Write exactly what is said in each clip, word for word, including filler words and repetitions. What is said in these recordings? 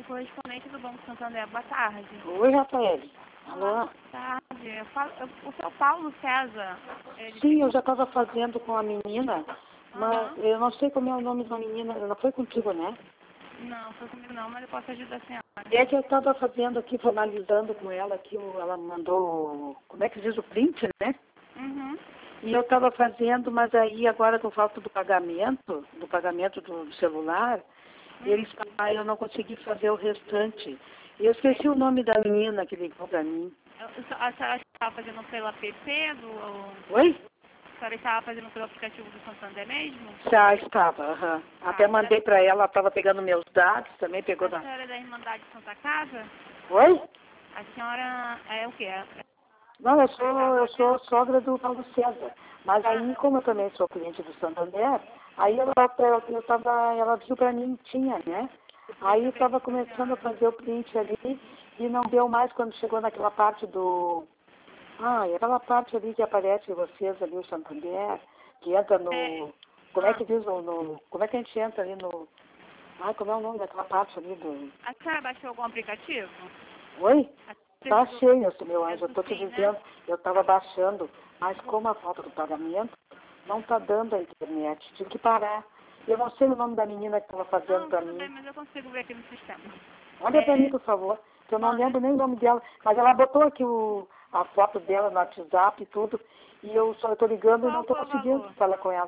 Rafael, correspondente do Banco Santander. Boa tarde. Oi, Rafael. Alô? Boa tarde. Eu falo, eu, o seu Paulo César. Ele Sim, ficou... eu já estava fazendo com a menina, mas Uhum. eu não sei como é o nome da menina. Ela foi contigo, né? Não, foi comigo não, mas eu posso ajudar a senhora. É que eu estava fazendo aqui, formalizando com ela aqui, o- ela mandou, como é que diz, o print, né? Uhum. E eu estava fazendo, mas aí agora com falta do pagamento, do pagamento do, do celular, eles, ah, eu não consegui fazer o restante. E eu esqueci o nome da menina que ligou para mim. Eu, eu, a senhora estava fazendo pelo app do... Oi? A senhora estava fazendo pelo aplicativo do Santander mesmo? Já estava, aham. Até mandei para ela, ela estava pegando meus dados, também pegou A da... senhora é da Irmandade Santa Casa? Oi? A senhora é o quê? É- Não, eu sou, eu sou sogra do Paulo César. Mas Ah, aí, como eu também sou cliente do Santander, aí ela, ela, eu tava, ela viu para mim que tinha, né? Aí eu estava começando a fazer o print ali e não deu mais quando chegou naquela parte do... Ah, é aquela parte ali que aparece vocês ali, o Santander, que entra é, no... Como é que diz no, no... Como é que a gente entra ali no... Ai, como é o nome daquela parte ali do... a senhora baixou algum aplicativo? Oi? A Baixei, meu, meu é anjo, eu do estou te Sim, né? dizendo, eu estava baixando, mas como a falta do pagamento, não está dando a internet, tive que parar. Eu não sei o nome da menina que estava fazendo Não, para tudo bem, mim. mas eu consigo ver aqui no sistema. Olha para mim, É, por favor, que eu não manda. lembro nem o nome dela, mas ela botou aqui o, a foto dela no WhatsApp e tudo, e eu só estou ligando e não Qual estou foi o conseguindo valor? falar com ela.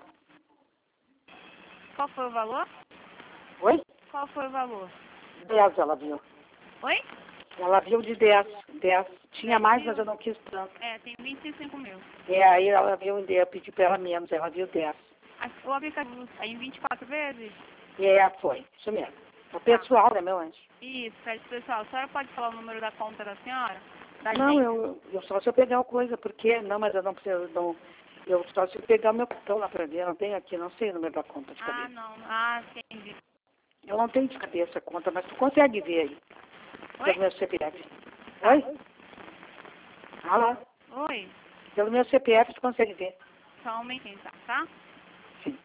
Qual foi o valor? Oi? Qual foi o valor? Dez ela viu. Oi? Ela viu de dez, dez. Tinha dez mais, mas eu mil? não quis tanto. É, tem vinte e cinco mil. E aí ela viu, eu pedi para ela menos, ela viu dez. A- O aplicativo está em vinte e quatro vezes? E é, foi, isso mesmo. O Tá. pessoal, né, meu anjo? Isso, pede pessoal. A senhora pode falar o número da conta da senhora? Da Não, gente? eu, eu só se eu pegar uma coisa, porque não, mas eu não preciso, não, eu só se eu pegar o meu cartão lá pra ver, eu não tenho aqui, não sei o número da conta de Ah, cabeça. não. Ah, entendi. Eu não tenho de cabeça a conta, mas tu consegue ver aí, Oi? pelo meu C P F. Tá. Oi? Alô? Oi? Pelo meu C P F tu consegue ver. Só um momentinho, tá? Tá? Sim.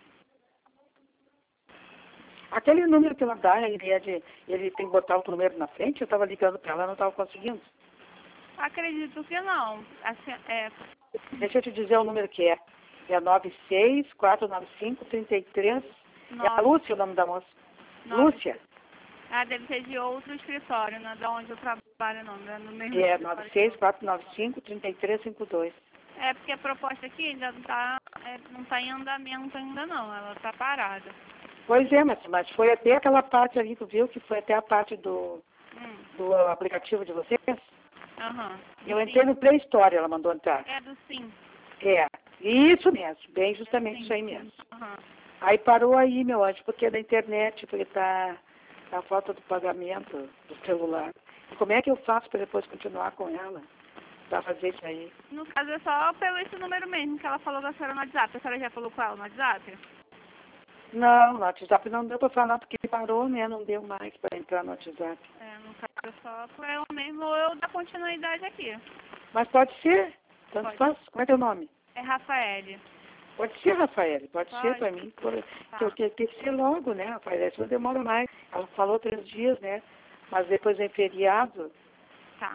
Aquele número que ela dá, ele, é de, ele tem que botar outro número na frente, eu estava ligando para ela, não estava conseguindo. Acredito que não. Assim, é, Deixa eu te dizer o número que é. É nove seis quatro nove cinco três três. É a nove, Lúcia o nome da moça. nove. Lúcia. Ah, deve ser de outro escritório, né? Da onde eu trabalho, não. Não é no mesmo É escritório. nove seis quatro nove cinco três três cinco dois. É porque a proposta aqui ainda não está é, não tá em andamento ainda não, ela está parada. Pois é, mas, mas foi até aquela parte ali, tu viu que foi até a parte do, Hum, do aplicativo de vocês? aham. Eu Do entrei sim. no Play Store, ela mandou entrar. É do sim. É, isso mesmo, bem É do justamente sim. isso aí mesmo. Aham. Aí parou aí, meu anjo, porque é da internet, porque tá a falta do pagamento do celular. E como é que eu faço para depois continuar com ela? Para fazer isso aí? No caso é só pelo esse número mesmo que ela falou da senhora no WhatsApp. A senhora já falou com ela no WhatsApp? Não, no WhatsApp não deu para falar, porque parou, né? Não deu mais para entrar no WhatsApp. É, no caso é só por ela mesmo ou eu dar continuidade aqui. Mas pode ser, tanto Pode. faz. Como é teu nome? É Rafaele. Pode ser, Rafael, pode, ser Pode? para mim. Por, Tá. que eu tenho que ser logo, né, Rafael? Isso não demora mais. Ela falou três dias, né? Mas depois é feriado. Tá.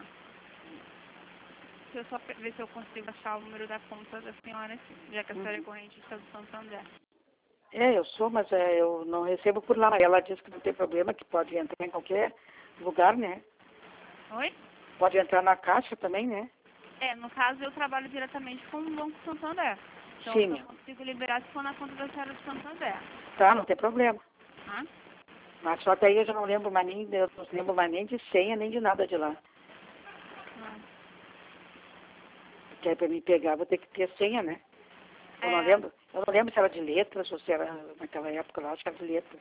Deixa eu só pe- ver se eu consigo achar o número da conta da senhora aqui, já que a senhora é Uhum. correntista do Santander. É, eu sou, mas é, eu não recebo por lá. Ela disse que não tem problema, que pode entrar em qualquer lugar, né? Oi? Pode entrar na caixa também, né? É, no caso eu trabalho diretamente com o Banco Santander. Então Sim, eu só meu. consigo liberar se for na conta da senhora do Santander. Tá, não tem problema. Tá? Mas só que aí eu já não lembro mais nem, eu não lembro mais nem de senha, nem de nada de lá. Ah. Porque aí para me pegar vou ter que ter senha, né? Eu não É, lembro. Eu não lembro se era de letras ou se era naquela época lá, acho que era de letras.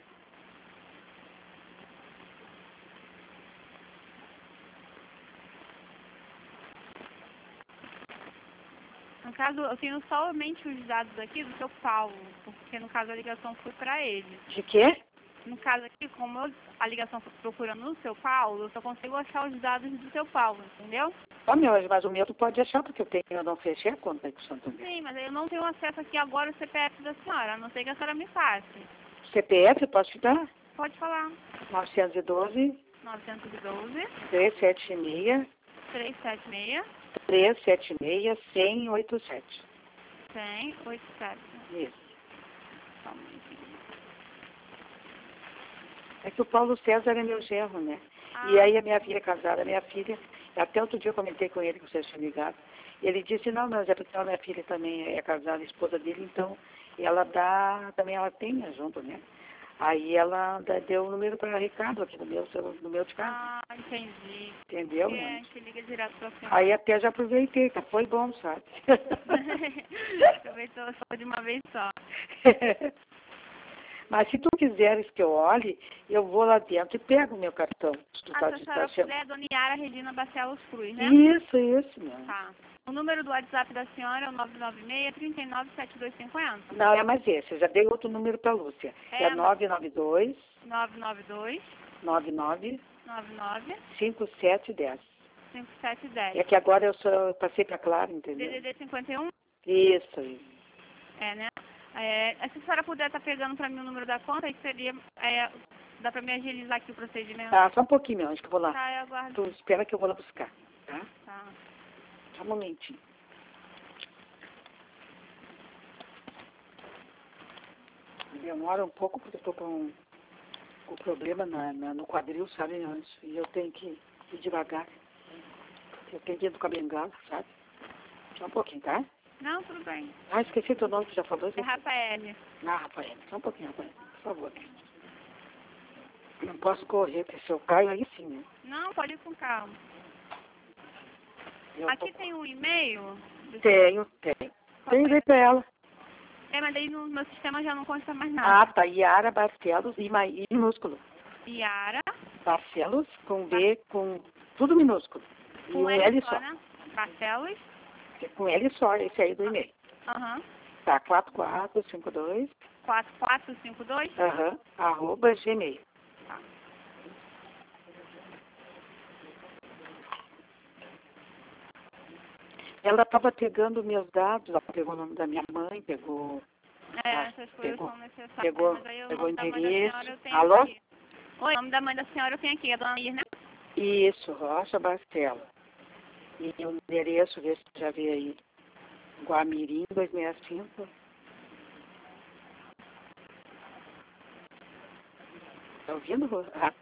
no caso eu tenho somente os dados aqui do seu Paulo, porque no caso a ligação foi para ele. De quê? No caso aqui, como eu, a ligação foi procurando no seu Paulo, eu só consigo achar os dados do seu Paulo, entendeu? Ó, meu, mas o meu tu pode achar, porque eu tenho, eu não fechei a conta aí com o Santander. Sim, mas eu não tenho acesso aqui agora ao C P F da senhora, a não ser que a senhora me passe. C P F, eu posso te dar? Pode falar. novecentos e doze, novecentos e doze, três sete seis, três sete seis, três sete seis, cem e oitenta e sete. cem e oitenta e sete. Isso. Só um minutinho. É que o Paulo César é meu genro, né? Ah, E aí a minha filha é casada, a minha filha, até outro dia eu comentei com ele que vocês tinham ligado. Ele disse, não, mas é porque a minha filha também é casada, a esposa dele, então ela dá, também ela tem junto, né? Aí ela dá- deu o número para Ricardo aqui no meu, no meu de casa. ah, entendi. Entendeu? Que é, a Mãe? gente liga direto pra você. Aí até já aproveitei, que foi bom, sabe? Aproveitou só de uma vez só. Mas se tu quiseres que eu olhe, eu vou lá dentro e pego o meu cartão. Se tu Ah, tá, se a de- senhora tá achando- puder, é Dona Yara Regina Barcelos Cruz, né? Isso, isso, meu. Tá. O número do WhatsApp da senhora é o nove nove seis, três nove, sete dois cinco zero. Não, é mais esse. Eu já dei outro número para a Lúcia. É, É nove nove dois, nove nove dois, nove nove, nove nove, cinco sete um zero. cinco sete um zero. É que agora eu, só, eu passei para Clara, entendeu? D D D cinquenta e um? Isso, isso. É, né? É, se a senhora puder estar pegando para mim o número da conta, aí seria... É, dá para me agilizar aqui o procedimento? Tá, só um pouquinho, meu, acho que eu vou lá. Tá, eu aguardo. Tu espera que eu vou lá buscar, tá? Tá. Só um momentinho. Demora um pouco porque eu tô com, com problema na, na- no quadril, sabe, antes. E eu tenho que ir devagar. Eu tenho que ir com a bengala, sabe? Só um pouquinho, tá? Não, tudo bem. Ah, esqueci teu nome, tu já falou? É Rafael. Ah, Rafael, só um pouquinho, Rafael, por favor. Não posso correr, porque se eu caio, aí sim, né? Não, pode ir com calma. Eu Aqui tem um e-mail. do- Tenho, tenho. Tenho ver pra ela. É, mas daí no meu sistema já não consta mais nada. Ah, tá. Yara Barcelos e ma- e minúsculo. Yara, Barcelos com B, com tudo minúsculo. E com um L só, só. né? Barcelos. Com L só, esse aí do e-mail. Aham. Tá, quatro quatro cinco dois, quatro quatro cinco dois. aham, arroba gmail. Tá. Ela estava pegando meus dados, ela pegou o nome da minha mãe, pegou, É, Ah, essas coisas pegou- são necessárias. pegou, Mas aí o pegou nome da mãe da endereço. senhora eu tenho Alô? aqui. Oi, o nome da mãe da senhora eu tenho aqui, é Dona Ir, né? Isso, Rocha Barcelos. E o endereço, vê se tu já vê aí. Guamirim duzentos e sessenta e cinco. Tá ouvindo, Ro- Ra-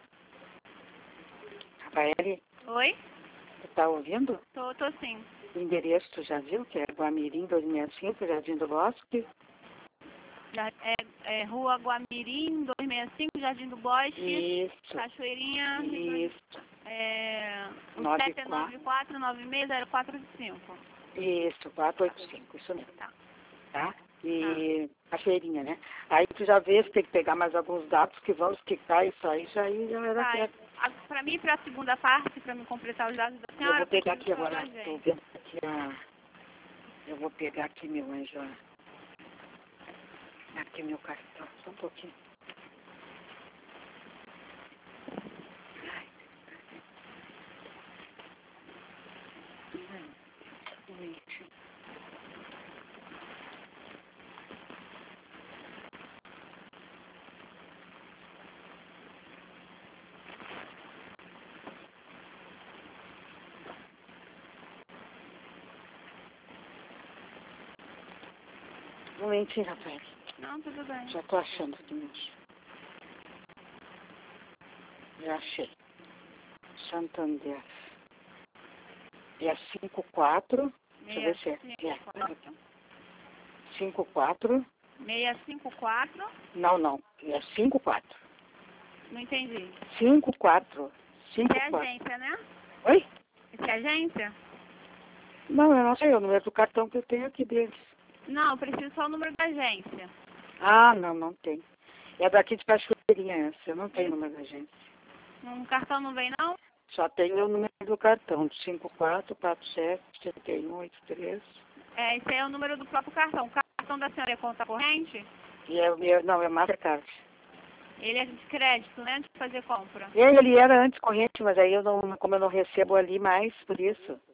Rafael? Oi? Tu tá ouvindo? Tô, tô sim. O endereço tu já viu, que é Guamirim duzentos e sessenta e cinco, Jardim do Bosque. Já- É, é Rua Guamirim, duzentos e sessenta e cinco, Jardim do Bosque, Isso, Cachoeirinha, isso, é, o Nove sete nove quatro nove seis zero quatro cinco. isso, quatrocentos e oitenta e cinco, isso mesmo. Tá. Tá? E a feirinha, né? Aí tu já vê se tem que pegar mais alguns dados que vão esticar isso aí, já aí já era Tá, certo. a- pra mim, pra segunda parte, pra me completar os dados da Eu senhora... vou pegar preciso aqui só da agora, tô gente. vendo aqui a... Eu vou pegar aqui meu anjo, ó. Aqui meu cartão, só um pouquinho. Ai. Um momentinho. Um momentinho, Rafael. Não, tudo bem. Já tô achando aqui, meus. Já achei. Santander. É cinco quatro. Deixa eu ver se é. É. cinco quatro. seiscentos e cinquenta e quatro. Não, não. É cinco quatro. Não entendi. cinco quatro. cinco Isso é quatro. agência, né? Oi? Isso é agência? Não, eu não sei o número do cartão que eu tenho aqui deles. Não, eu preciso só o número da agência. Ah, não, não tem. É daqui de Cachoeirinha essa. Eu não tenho Isso. número da gente. Um cartão não vem, não? Só tenho o número do cartão. cinco quatro quatro sete sete um oito três. É, esse aí é o número do próprio cartão. O cartão da senhora é conta corrente? E é, é, não, é Mastercard. Ele é de crédito, né? De fazer compra. E ele era antes corrente, mas aí eu não, como eu não recebo ali mais, por isso.